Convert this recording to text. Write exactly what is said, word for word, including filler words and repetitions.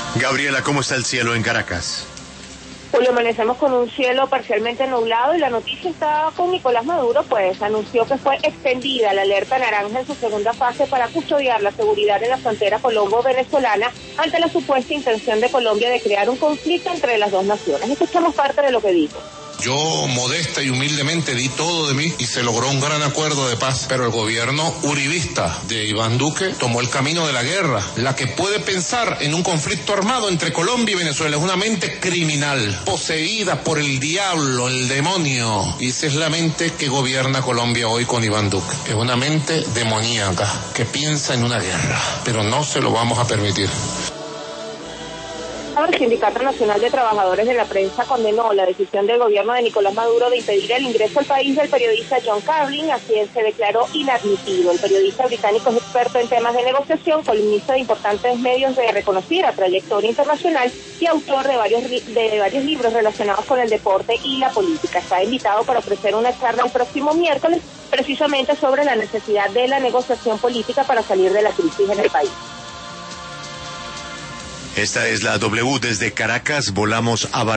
Gabriela, ¿cómo está el cielo en Caracas? Julio, amanecemos con un cielo parcialmente nublado y la noticia está con Nicolás Maduro, pues anunció que fue extendida la alerta naranja en su segunda fase para custodiar la seguridad en la frontera colombo-venezolana ante la supuesta intención de Colombia de crear un conflicto entre las dos naciones. Escuchamos parte de lo que dijo. Yo modesta y humildemente di todo de mí y se logró un gran acuerdo de paz, pero el gobierno uribista de Iván Duque tomó el camino de la guerra. La que puede pensar en un conflicto armado entre Colombia y Venezuela es una mente criminal, poseída por el diablo, el demonio. Y esa es la mente que gobierna Colombia hoy con Iván Duque. Es una mente demoníaca que piensa en una guerra, pero no se lo vamos a permitir. El Sindicato Nacional de Trabajadores de la Prensa condenó la decisión del gobierno de Nicolás Maduro de impedir el ingreso al país del periodista John Carlin, a quien se declaró inadmitido. El periodista británico es experto en temas de negociación, columnista de importantes medios de reconocida trayectoria internacional y autor de varios, de varios libros relacionados con el deporte y la política. Está invitado para ofrecer una charla el próximo miércoles, precisamente sobre la necesidad de la negociación política para salir de la crisis en el país. Esta es la W desde Caracas, volamos a Bar-